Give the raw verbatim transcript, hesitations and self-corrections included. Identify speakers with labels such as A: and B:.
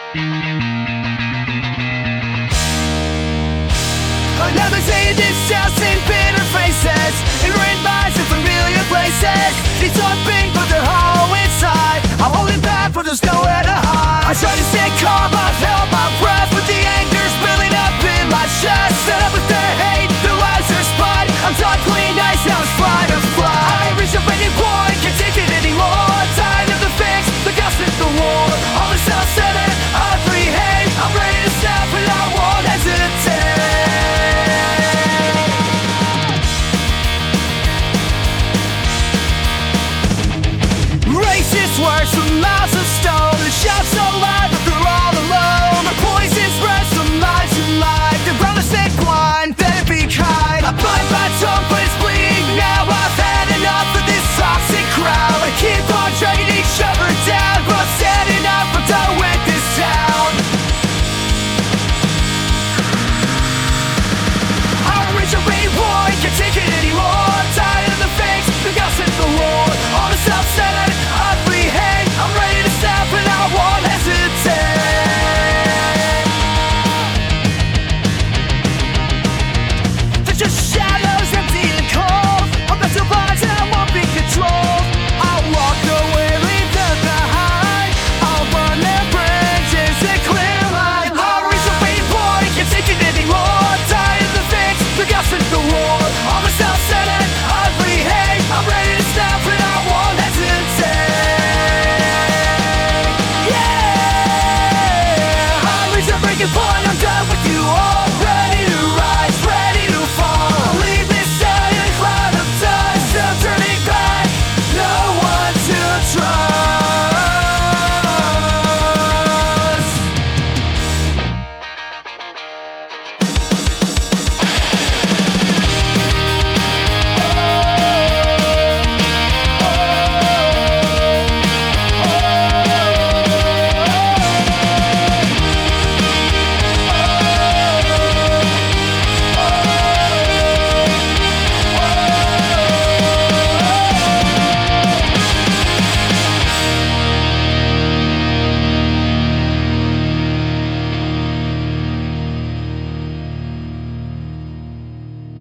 A: Another day in this house in bitter faces, in red minds in familiar places. It's open but they're hollow inside. I'm holding back but there's nowhere to hide. I try to stay calm, I've held my breath, but the anger's building up in my chest. Set up with their hate, their lies, their spite. I'm done playing nice, now it's fly to fly. I reach a breaking point, can't take it anymore. Tired of the fix, the gossip, the war. All the self-centered, I hate. I'm ready to step and I won't hesitate. Racist words from mouths of stone, the shots so